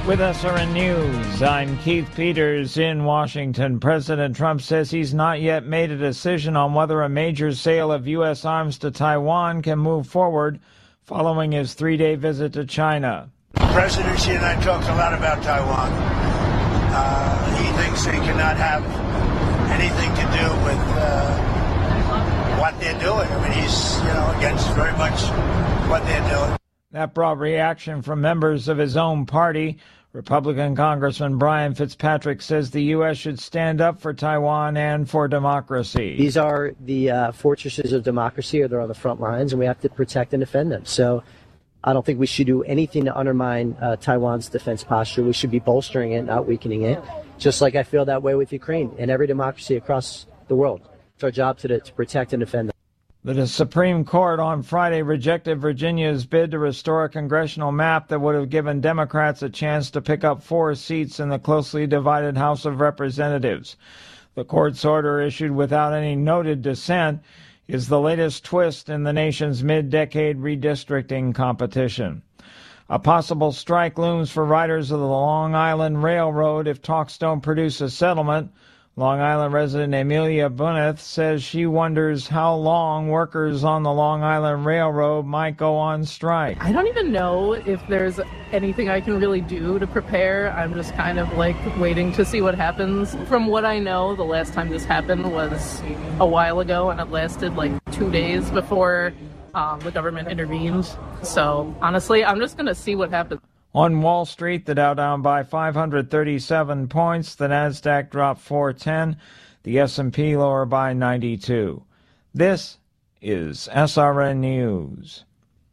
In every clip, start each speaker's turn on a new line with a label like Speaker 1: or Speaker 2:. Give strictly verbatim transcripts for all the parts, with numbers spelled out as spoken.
Speaker 1: With S R N News, I'm Keith Peters in Washington. President Trump says he's not yet made a decision on whether a major sale of U S arms to Taiwan can move forward following his three-day visit to China.
Speaker 2: President Xi and I talked a lot about Taiwan. Uh, he thinks he cannot have anything to do with uh, what they're doing. I mean, he's, you know, against very much what they're doing.
Speaker 1: That brought reaction from members of his own party. Republican Congressman Brian Fitzpatrick says the U S should stand up for Taiwan and for democracy.
Speaker 3: These are the uh, fortresses of democracy, or they're on the front lines, and we have to protect and defend them. So I don't think we should do anything to undermine uh, Taiwan's defense posture. We should be bolstering it, not weakening it, just like I feel that way with Ukraine and every democracy across the world. It's our job to, to protect and defend them.
Speaker 1: The Supreme Court on Friday rejected Virginia's bid to restore a congressional map that would have given Democrats a chance to pick up four seats in the closely divided House of Representatives. The court's order, issued without any noted dissent, is the latest twist in the nation's mid-decade redistricting competition. A possible strike looms for riders of the Long Island Railroad if talks don't produce a settlement. Long Island resident Amelia Buneth says she wonders how long workers on the Long Island Railroad might go on strike.
Speaker 4: I don't even know if there's anything I can really do to prepare. I'm just kind of like waiting to see what happens. From what I know, the last time this happened was a while ago, and it lasted like two days before um, the government intervened. So honestly, I'm just going to see what happens.
Speaker 1: On Wall Street, the Dow down by five hundred thirty-seven points, the Nasdaq dropped four ten, the S and P lower by ninety-two. This is S R N News.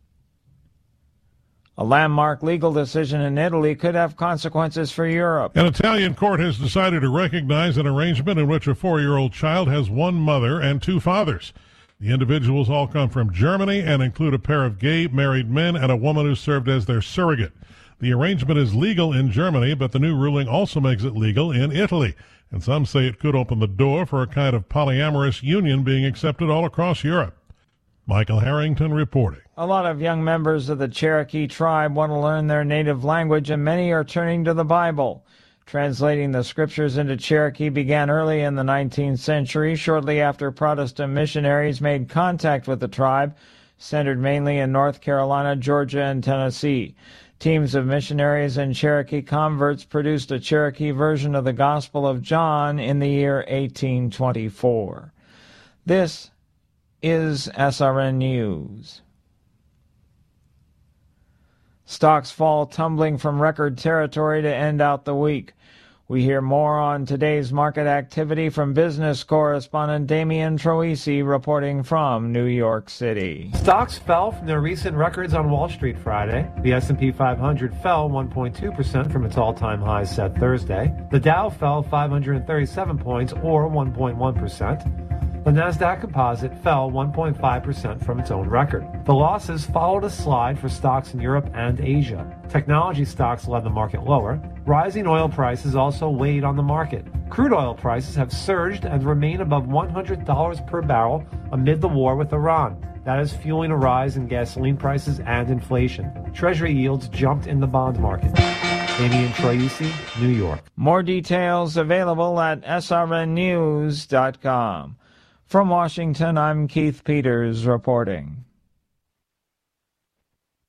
Speaker 1: A landmark legal decision in Italy could have consequences for Europe.
Speaker 5: An Italian court has decided to recognize an arrangement in which a four-year-old child has one mother and two fathers. The individuals all come from Germany and include a pair of gay married men and a woman who served as their surrogate. The arrangement is legal in Germany, but the new ruling also makes it legal in Italy. And some say it could open the door for a kind of polyamorous union being accepted all across Europe. Michael Harrington reporting.
Speaker 1: A lot of young members of the Cherokee tribe want to learn their native language, and many are turning to the Bible. Translating the scriptures into Cherokee began early in the nineteenth century, shortly after Protestant missionaries made contact with the tribe, centered mainly in North Carolina, Georgia, and Tennessee. Teams of missionaries and Cherokee converts produced a Cherokee version of the Gospel of John in the year eighteen twenty-four. This is S R N News. Stocks fall tumbling from record territory to end out the week. We hear more on today's market activity from business correspondent Damian Troisi reporting from New York City.
Speaker 6: Stocks fell from their recent records on Wall Street Friday. The S and P five hundred fell one point two percent from its all-time high set Thursday. The Dow fell five hundred thirty-seven points, or one point one percent. The Nasdaq Composite fell one point five percent from its own record. The losses followed a slide for stocks in Europe and Asia. Technology stocks led the market lower. Rising oil prices also weighed on the market. Crude oil prices have surged and remain above one hundred dollars per barrel amid the war with Iran. That is fueling a rise in gasoline prices and inflation. Treasury yields jumped in the bond market. Damian Troisi, New York.
Speaker 1: More details available at S R N news dot com. From Washington, I'm Keith Peters reporting.